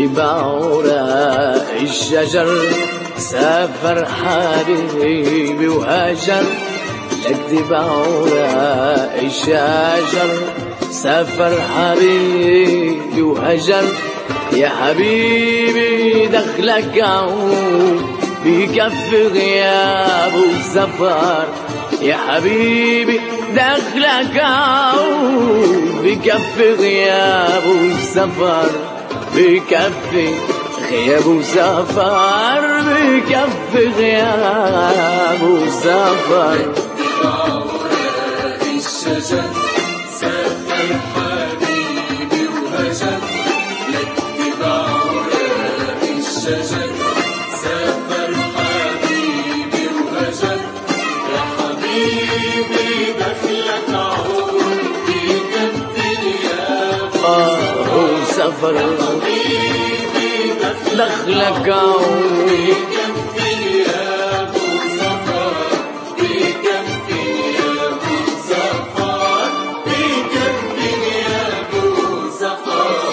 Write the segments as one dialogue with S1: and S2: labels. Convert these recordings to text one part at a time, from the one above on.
S1: بعرق الشجر سافر حبيبي وهجر، لك بعرق الشجر سافر حبيبي وهجر. يا حبيبي دخلك عود بكفي غياب وسفر، يا حبيبي دخلك عود بكفي غياب وسفر، بكفي غياب وسفر، بكفي غياب وسفر.
S2: بعرق الشجر سافر حبيبي وهجر، لك بعرق الشجر سافر حبيبي وهجر. يا حبيبي دخلك عود بكفي غياب
S1: وسفر، دخلك عود
S2: بكفي غياب وسفر، بكفي غياب وسفر، بكفي غياب وسفر.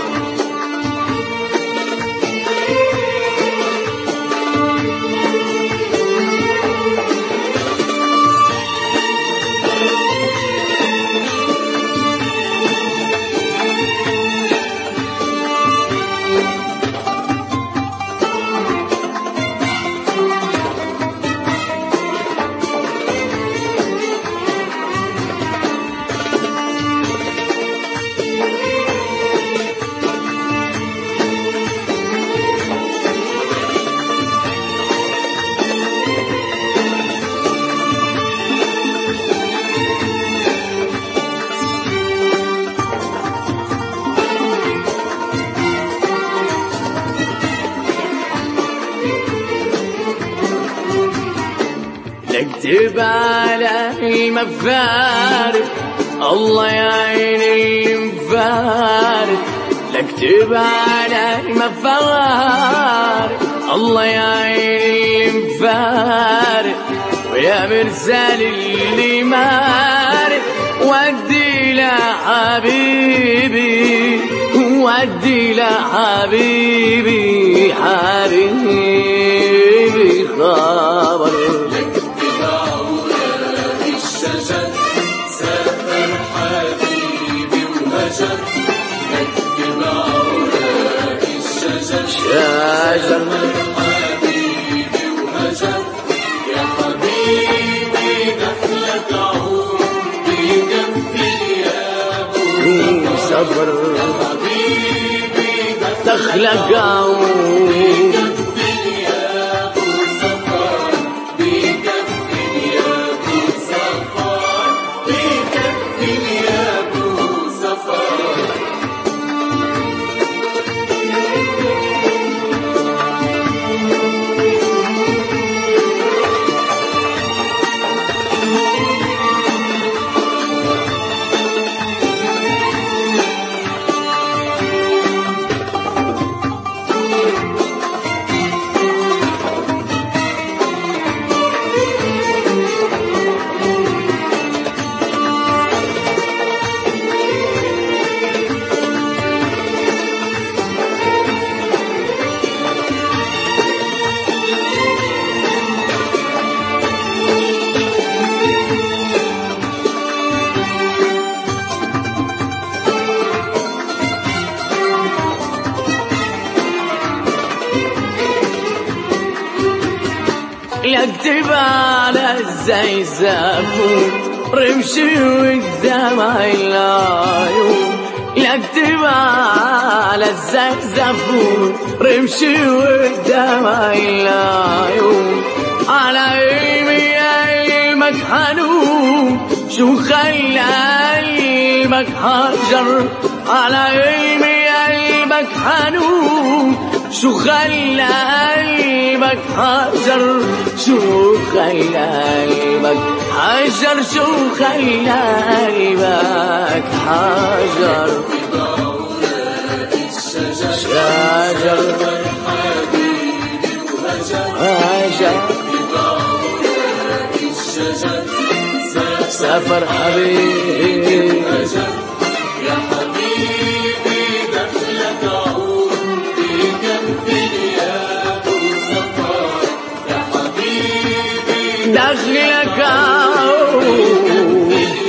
S1: اكتب على المفارق الله يعين المفارق، اكتب على المفارق الله يعين المفارق. ويا مرسال اللي مارق ودي لحبيبي، ودي لحبيبي حبيبي خبر.
S2: الشجر سافر حبيبي وهجر، لك بعرق الشجر سافر حبيبي وهجر. يا حبيبي دخلك عود بكفي غياب وسفر، يا حبيبي
S1: دخلك عود
S2: بكفي غياب وسفر، بكفي غياب وسفر، بكفي غياب وسفر.
S1: اكتب على الزيزفون رمشي والدمع العيون، اكتب على الزيزفون رمشي والدمع العيون. على قلبي قلبك حنون شو خلى قلبك حجر، على قلبي قلبك حنون شو خلى قلبك حجر، شو خلى قلبك حجر، شو خلى قلبك حجر.
S2: بعرق الشجر
S1: شجر
S2: حبيبي وهجر،
S1: هجر
S2: بعرق الشجر
S1: سافر حبيبي.
S2: يا حبيبي دخلك عود
S1: دخلك عود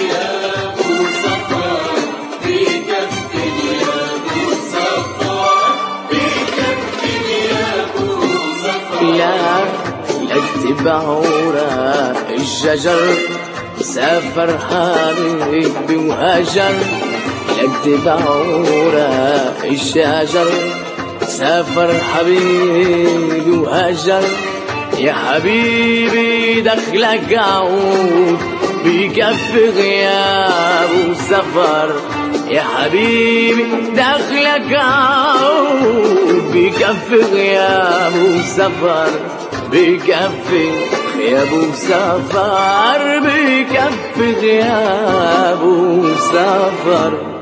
S1: لا اكتب عورة الشجر سافر حبيبي وهجر اكتب عورة الشجر سافر حبيبي وهجر يا حبيبي دخلك عود بكفي غياب وسفر يا حبيبي دخلك عود بكفي غياب وسفر بكفي غياب وسفر بكفي غياب وسفر